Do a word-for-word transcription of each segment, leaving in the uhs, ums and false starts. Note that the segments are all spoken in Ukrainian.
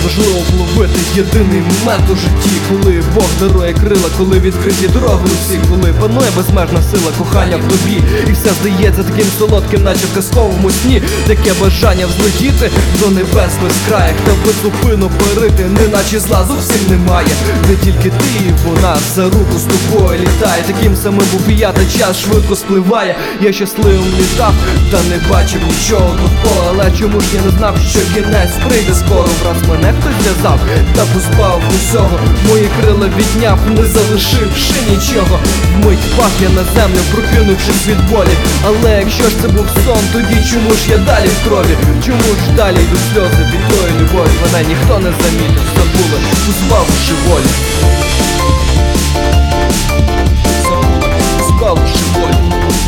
важливо вловити єдиний момент у житті, коли Бог дарує крила, коли відкриті дороги усі, коли панує безмежна сила кохання в тобі. І все здається таким солодким, наче в казковому сні. Таке бажання взлетіти до небес безкраїх та безупину парити, неначе зла зовсім немає, де тільки ти і вона за руку з тобою літає. Таким самим був і я, та час швидко спливає. Я щасливим літав, та не бачив нічого довкола. Але чому ж я не знав, що кінець прийде скоро? Враз мене хтось зв'язав та позбавив усього. Мої крила відняв, не залишивши нічого. Вмить пах я на землю, прокинувшись від болі. Але якщо ж це був сон, тоді чому ж я далі в крові? Чому ж далі йдуть сльози від тої любові? Мене ніхто не замітив, забули, позбавивши волі. Забули, позбавивши волі.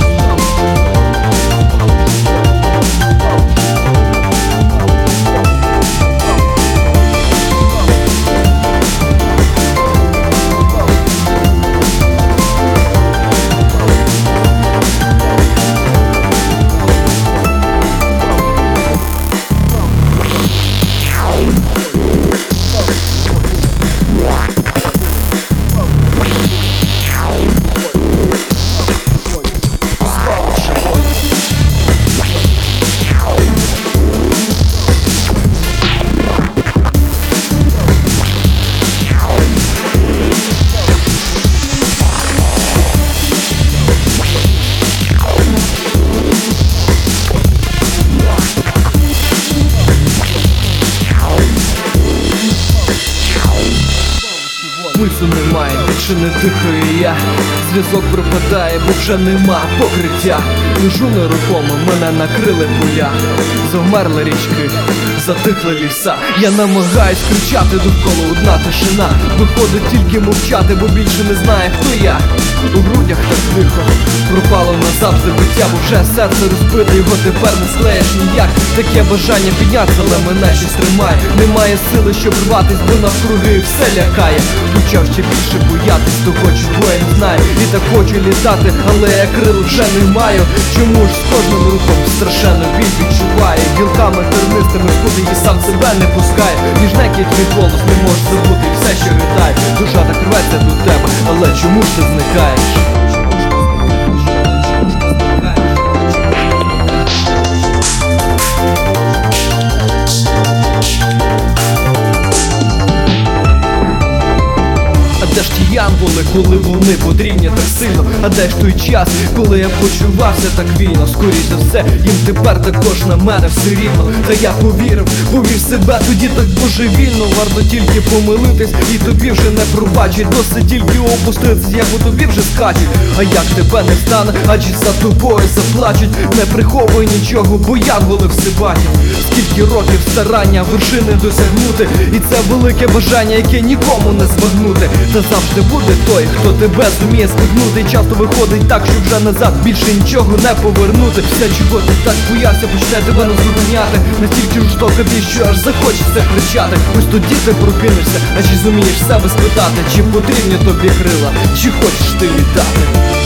Пульсу немає, більше не дихаю я. Зв'язок пропадає, бо вже нема покриття. Лежу нерухомо, мене накрили поля. Завмерли річки, затихли ліса. Я намагаюсь кричати, довкола одна тишина. Виходить тільки мовчати, бо більше не знає, хто я. У грудях так тихо, пропало назавжди биття, бо вже серце розбите, його тепер не склеїш ніяк. Таке бажання підняться, але мене щось тримає. Немає сили, щоб рватись, бо навкруги все лякає. Почав ще більше боятись того, чого я не знаю. І так хочу літати, але я крил вже не маю. Чому ж з кожним рухом страшенно біль відчуваю? Гілками тернистими куди і сам себе не пускає. Ніжненький твій голос не можеш забути все, що вітає. Душа так рветься до тебе, але чому ж ти зникаєш? Де ж ті янголи, коли вони потрібні так сильно? А де ж той час, коли я почувався так вільно? Скоріше за все, їм тепер також на мене все рівно. Та я повірив, повів себе тоді так божевільно. Варто тільки помилитись, і тобі вже не пробачить. Досить тільки опуститись, як у тобі вже скачуть. А як тебе не стане, адже за тобою заплачуть. Не приховуй нічого, бо янголи все бачать. Скільки років старання вершини досягнути, і це велике бажання, яке нікому не збагнути. Та завжди буде той, хто тебе зуміє спихнути. І часто виходить так, що вже назад більше нічого не повернути. Все, чого ти так боявся, почне тебе наздоганяти. Настільки жорстока біль, що аж захочеться кричати. Ось тоді ти прокинешся, а чи зумієш себе спитати, чи потрібні тобі крила, чи хочеш ти літати?